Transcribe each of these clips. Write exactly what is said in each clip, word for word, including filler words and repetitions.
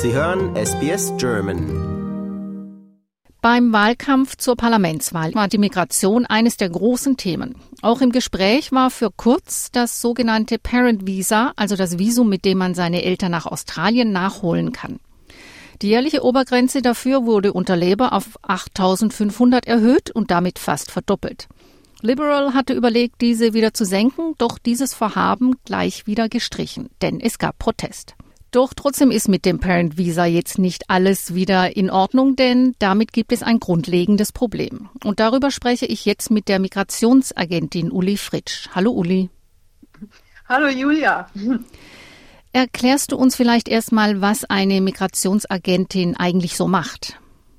Sie hören S B S German. Beim Wahlkampf zur Parlamentswahl war die Migration eines der großen Themen. Auch im Gespräch war für Kurz das sogenannte Parent Visa, also das Visum, mit dem man seine Eltern nach Australien nachholen kann. Die jährliche Obergrenze dafür wurde unter Labour auf achttausendfünfhundert erhöht und damit fast verdoppelt. Liberal hatte überlegt, diese wieder zu senken, doch dieses Vorhaben gleich wieder gestrichen, denn es gab Protest. Doch trotzdem ist mit dem Parent Visa jetzt nicht alles wieder in Ordnung, denn damit gibt es ein grundlegendes Problem. Und darüber spreche ich jetzt mit der Migrationsagentin Uli Fritsch. Hallo Uli. Hallo Julia. Erklärst du uns vielleicht erstmal, was eine Migrationsagentin eigentlich so macht?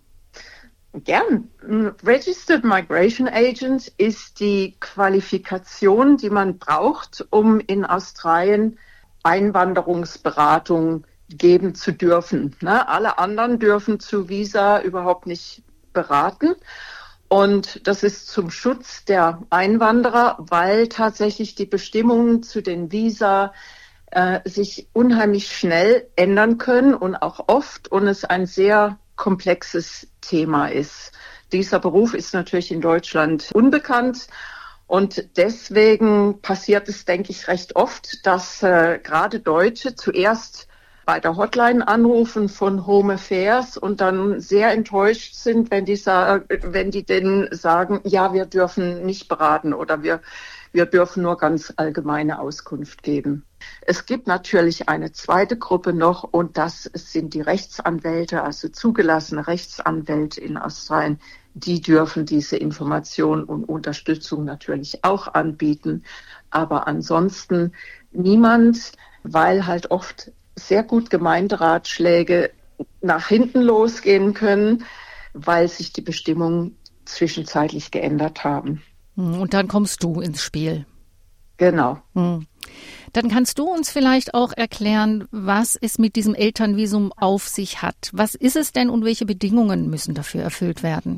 Gern. Registered Migration Agent ist die Qualifikation, die man braucht, um in Australien Einwanderungsberatung geben zu dürfen. Ne? Alle anderen dürfen zu Visa überhaupt nicht beraten. Und das ist zum Schutz der Einwanderer, weil tatsächlich die Bestimmungen zu den Visa äh, sich unheimlich schnell ändern können und auch oft und es ein sehr komplexes Thema ist. Dieser Beruf ist natürlich in Deutschland unbekannt und deswegen passiert es, denke ich, recht oft, dass äh, gerade Deutsche zuerst bei der Hotline anrufen von Home Affairs und dann sehr enttäuscht sind, wenn die, sa- wenn die denen sagen, ja, wir dürfen nicht beraten oder wir, wir dürfen nur ganz allgemeine Auskunft geben. Es gibt natürlich eine zweite Gruppe noch und das sind die Rechtsanwälte, also zugelassene Rechtsanwälte in Australien. Die dürfen diese Information und Unterstützung natürlich auch anbieten. Aber ansonsten niemand, weil halt oft sehr gut gemeinte Ratschläge nach hinten losgehen können, weil sich die Bestimmungen zwischenzeitlich geändert haben. Und dann kommst du ins Spiel. Genau. Hm. Dann kannst du uns vielleicht auch erklären, was es mit diesem Elternvisum auf sich hat. Was ist es denn und welche Bedingungen müssen dafür erfüllt werden?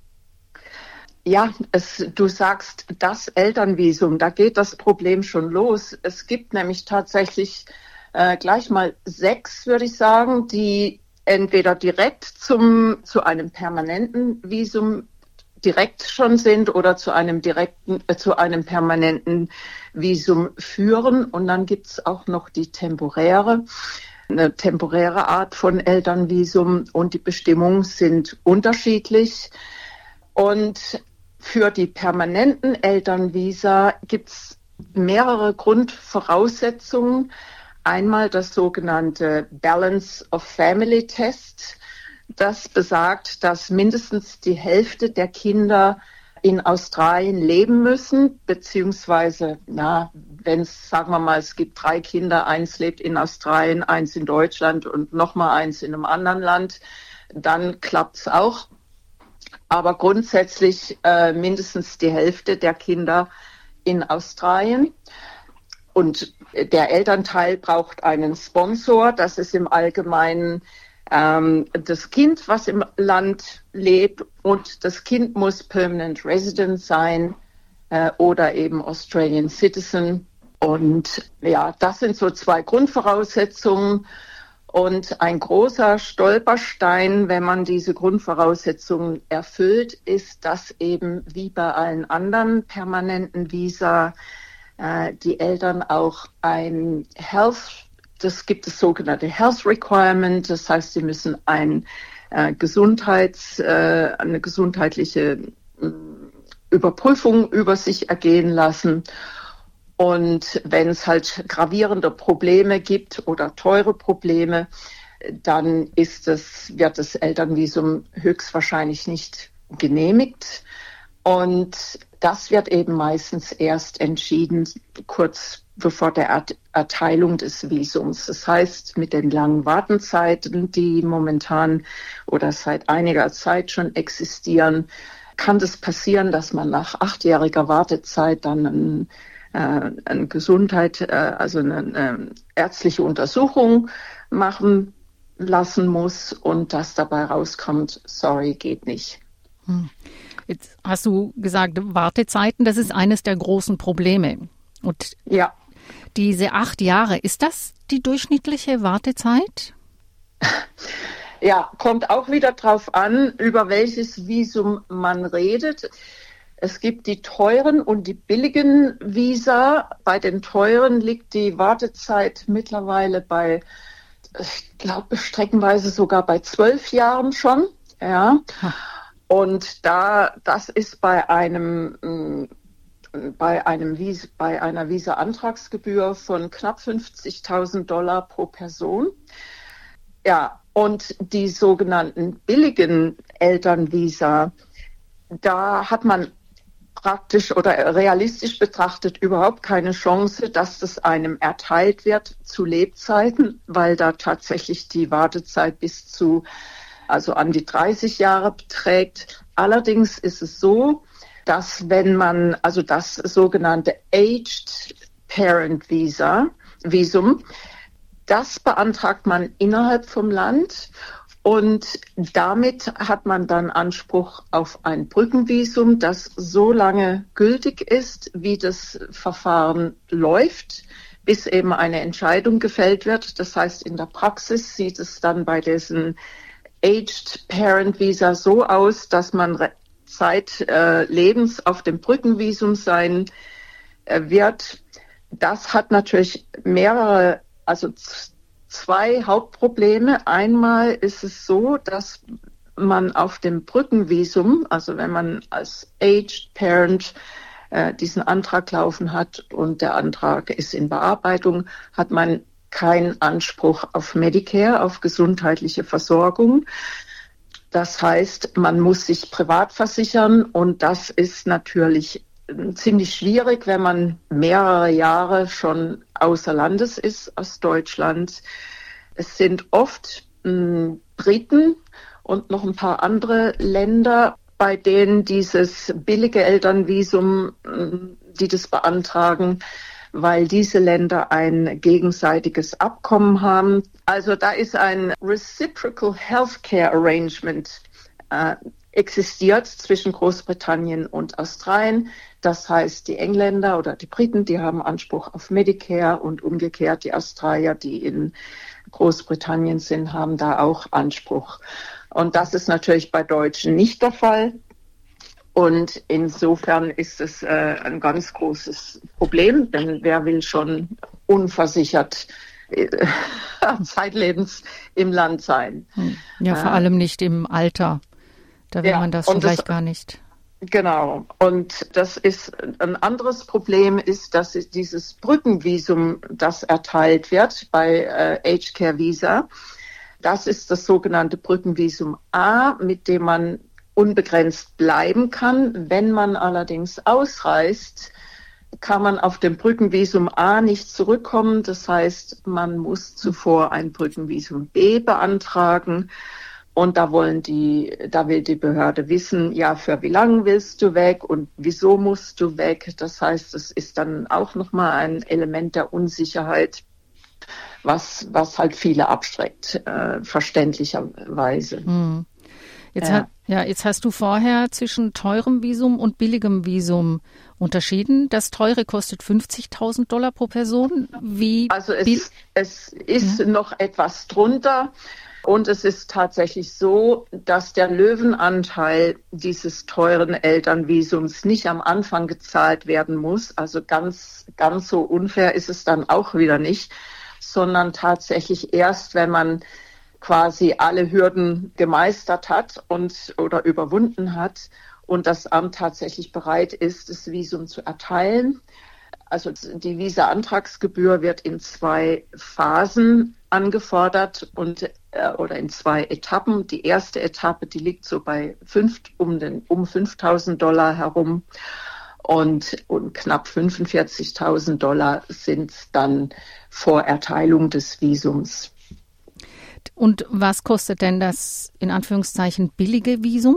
Ja, es, du sagst das Elternvisum, da geht das Problem schon los. Es gibt nämlich tatsächlich äh, gleich mal sechs, würde ich sagen, die entweder direkt zum zu einem permanenten Visum direkt schon sind oder zu einem direkten, äh, zu einem permanenten Visum führen. Und dann gibt es auch noch die temporäre, eine temporäre Art von Elternvisum und die Bestimmungen sind unterschiedlich. Und für die permanenten Elternvisa gibt es mehrere Grundvoraussetzungen. Einmal das sogenannte Balance of Family Test. Das besagt, dass mindestens die Hälfte der Kinder in Australien leben müssen, beziehungsweise, na, wenn es, sagen wir mal, es gibt drei Kinder, eins lebt in Australien, eins in Deutschland und nochmal eins in einem anderen Land, dann klappt es auch. Aber grundsätzlich äh, mindestens die Hälfte der Kinder in Australien. Und der Elternteil braucht einen Sponsor. Das ist im Allgemeinen ähm, das Kind, was im Land lebt. Und das Kind muss Permanent Resident sein äh, oder eben Australian Citizen. Und ja, das sind so zwei Grundvoraussetzungen. Und ein großer Stolperstein, wenn man diese Grundvoraussetzungen erfüllt, ist, dass eben wie bei allen anderen permanenten Visa äh, die Eltern auch ein Health, das gibt es sogenannte Health Requirement, das heißt, sie müssen ein äh, Gesundheits, äh, eine gesundheitliche äh, Überprüfung über sich ergehen lassen. Und wenn es halt gravierende Probleme gibt oder teure Probleme, dann ist es, wird das Elternvisum höchstwahrscheinlich nicht genehmigt. Und das wird eben meistens erst entschieden, kurz bevor der Erteilung des Visums. Das heißt, mit den langen Wartenzeiten, die momentan oder seit einiger Zeit schon existieren, kann es passieren, dass man nach achtjähriger Wartezeit dann ein eine Gesundheit, also eine ärztliche Untersuchung machen lassen muss und das dabei rauskommt, sorry, geht nicht. Jetzt hast du gesagt, Wartezeiten, das ist eines der großen Probleme. Und ja. Diese acht Jahre, ist das die durchschnittliche Wartezeit? Ja, kommt auch wieder drauf an, über welches Visum man redet. Es gibt die teuren und die billigen Visa. Bei den teuren liegt die Wartezeit mittlerweile bei, ich glaube, streckenweise sogar bei zwölf Jahren schon. Ja. Und da, das ist bei einem, bei einem Vis, bei einer Visa-Antragsgebühr von knapp fünfzigtausend Dollar pro Person. Ja, und die sogenannten billigen Elternvisa, da hat man praktisch oder realistisch betrachtet überhaupt keine Chance, dass das einem erteilt wird zu Lebzeiten, weil da tatsächlich die Wartezeit bis zu, also an die dreißig Jahre beträgt. Allerdings ist es so, dass wenn man, also das sogenannte Aged Parent Visa, Visum, das beantragt man innerhalb vom Land und damit hat man dann Anspruch auf ein Brückenvisum, das so lange gültig ist, wie das Verfahren läuft, bis eben eine Entscheidung gefällt wird. Das heißt, in der Praxis sieht es dann bei diesen Aged Parent Visa so aus, dass man zeitlebens äh, auf dem Brückenvisum sein äh, wird. Das hat natürlich mehrere Also zwei Hauptprobleme. Einmal ist es so, dass man auf dem Brückenvisum, also wenn man als Aged Parent äh, diesen Antrag laufen hat und der Antrag ist in Bearbeitung, hat man keinen Anspruch auf Medicare, auf gesundheitliche Versorgung. Das heißt, man muss sich privat versichern und das ist natürlich ziemlich schwierig, wenn man mehrere Jahre schon außer Landes ist, aus Deutschland. Es sind oft mh, Briten und noch ein paar andere Länder, bei denen dieses billige Elternvisum, mh, die das beantragen, weil diese Länder ein gegenseitiges Abkommen haben. Also da ist ein Reciprocal Healthcare Arrangement äh, existiert zwischen Großbritannien und Australien. Das heißt, die Engländer oder die Briten, die haben Anspruch auf Medicare und umgekehrt die Australier, die in Großbritannien sind, haben da auch Anspruch. Und das ist natürlich bei Deutschen nicht der Fall. Und insofern ist es äh, ein ganz großes Problem, denn wer will schon unversichert äh, zeitlebens im Land sein? Ja, vor äh, allem nicht im Alter. Da will ja, man das schon gleich das, gar nicht. Genau. Und das ist ein anderes Problem ist, dass dieses Brückenvisum, das erteilt wird bei äh, Aged Care Visa, das ist das sogenannte Brückenvisum A, mit dem man unbegrenzt bleiben kann. Wenn man allerdings ausreist, kann man auf dem Brückenvisum A nicht zurückkommen. Das heißt, man muss zuvor ein Brückenvisum B beantragen. Und da wollen die, da will die Behörde wissen, ja, für wie lange willst du weg und wieso musst du weg? Das heißt, es ist dann auch nochmal ein Element der Unsicherheit, was, was halt viele abschreckt, äh, verständlicherweise. Hm. Jetzt, ja. Hat, ja, jetzt hast du vorher zwischen teurem Visum und billigem Visum unterschieden. Das teure kostet fünfzigtausend Dollar pro Person. Wie also es, es ist ja. noch etwas drunter. Und es ist tatsächlich so, dass der Löwenanteil dieses teuren Elternvisums nicht am Anfang gezahlt werden muss. Also ganz, ganz so unfair ist es dann auch wieder nicht, sondern tatsächlich erst, wenn man quasi alle Hürden gemeistert hat und oder überwunden hat und das Amt tatsächlich bereit ist, das Visum zu erteilen. Also die Visa-Antragsgebühr wird in zwei Phasen angefordert und äh, oder in zwei Etappen. Die erste Etappe, die liegt so bei fünf, um den um fünftausend Dollar herum und, und knapp fünfundvierzigtausend Dollar sind dann vor Erteilung des Visums. Und was kostet denn das in Anführungszeichen billige Visum?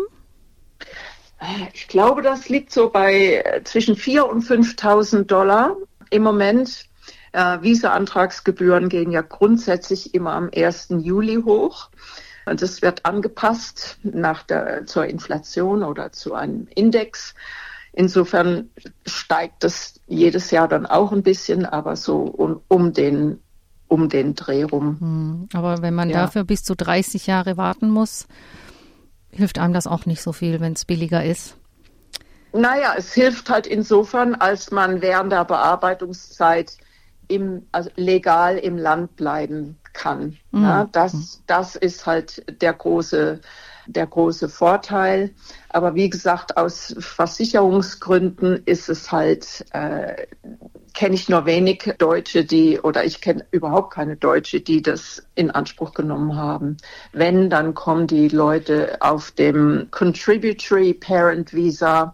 Ich glaube, das liegt so bei zwischen viertausend und fünftausend Dollar im Moment. Äh, Visa-Antragsgebühren gehen ja grundsätzlich immer am ersten Juli hoch. Und das wird angepasst nach der, zur Inflation oder zu einem Index. Insofern steigt das jedes Jahr dann auch ein bisschen, aber so um, um den um den Dreh rum. Aber wenn man ja. dafür bis zu dreißig Jahre warten muss, hilft einem das auch nicht so viel, wenn es billiger ist. Naja, es hilft halt insofern, als man während der Bearbeitungszeit im, also legal im Land bleiben kann. Mhm. Ja, das, das ist halt der große, der große Vorteil. Aber wie gesagt, aus Versicherungsgründen ist es halt, äh, kenne ich nur wenig Deutsche, die, oder ich kenne überhaupt keine Deutsche, die das in Anspruch genommen haben. Wenn, dann kommen die Leute auf dem Contributory Parent Visa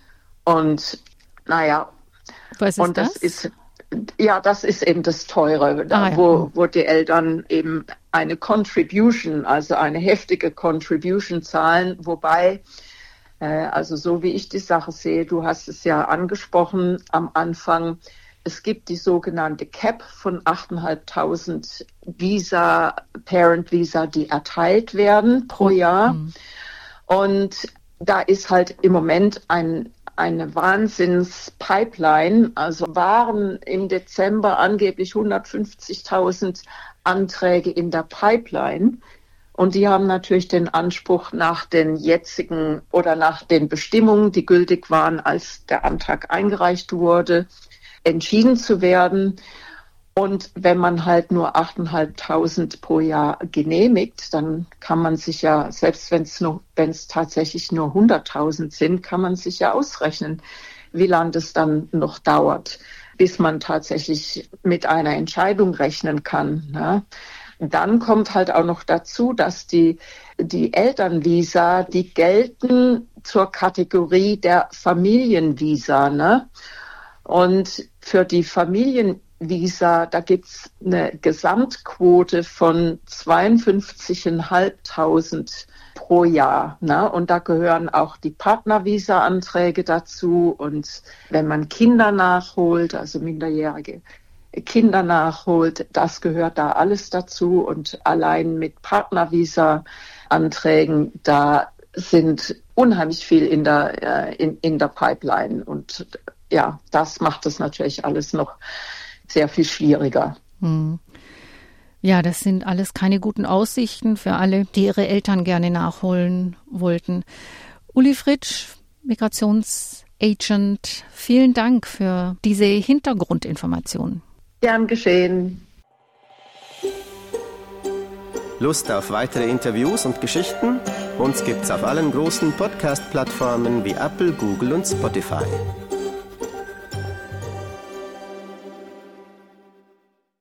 und naja, was ist und das, das ist ja, das ist eben das Teure, ah, ja. wo, wo die Eltern eben eine Contribution, also eine heftige Contribution zahlen, wobei, äh, also so wie ich die Sache sehe, du hast es ja angesprochen am Anfang, es gibt die sogenannte Cap von achttausendfünfhundert Visa, Parent Visa, die erteilt werden pro Jahr. Mhm. Und da ist halt im Moment ein eine Wahnsinns-Pipeline, also waren im Dezember angeblich hundertfünfzigtausend Anträge in der Pipeline und die haben natürlich den Anspruch nach den jetzigen oder nach den Bestimmungen, die gültig waren, als der Antrag eingereicht wurde, entschieden zu werden. Und wenn man halt nur achttausendfünfhundert pro Jahr genehmigt, dann kann man sich ja, selbst wenn es nur, wenn es tatsächlich nur hunderttausend sind, kann man sich ja ausrechnen, wie lange das dann noch dauert, bis man tatsächlich mit einer Entscheidung rechnen kann. Ne? Dann kommt halt auch noch dazu, dass die, die Elternvisa, die gelten zur Kategorie der Familienvisa. Ne? Und für die Familienvisa Visa, da gibt's eine Gesamtquote von zweiundfünfzigtausendfünfhundert pro Jahr. Ne? Und da gehören auch die Partnervisa-Anträge dazu. Und wenn man Kinder nachholt, also minderjährige Kinder nachholt, das gehört da alles dazu. Und allein mit Partnervisa-Anträgen, da sind unheimlich viel in der, in, in der Pipeline. Und ja, das macht es natürlich alles noch sehr viel schwieriger. Hm. Ja, das sind alles keine guten Aussichten für alle, die ihre Eltern gerne nachholen wollten. Uli Fritsch, Migrationsagent, vielen Dank für diese Hintergrundinformationen. Gern geschehen. Lust auf weitere Interviews und Geschichten? Uns gibt's auf allen großen Podcast-Plattformen wie Apple, Google und Spotify.